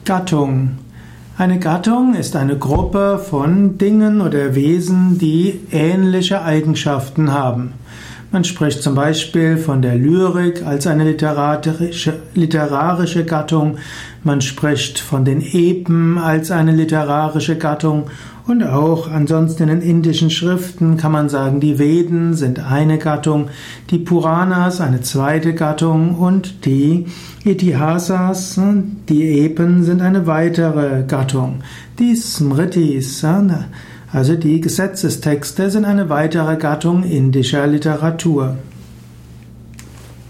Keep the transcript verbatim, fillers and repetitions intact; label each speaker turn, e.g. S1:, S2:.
S1: Gattung. Eine Gattung ist eine Gruppe von Dingen oder Wesen, die ähnliche Eigenschaften haben. Man spricht zum Beispiel von der Lyrik als eine literarische, literarische Gattung, man spricht von den Epen als eine literarische Gattung und auch ansonsten in den indischen Schriften kann man sagen, die Veden sind eine Gattung, die Puranas eine zweite Gattung und die Itihasas, die Epen, sind eine weitere Gattung. Die Smritis, also die Gesetzestexte, sind eine weitere Gattung indischer Literatur.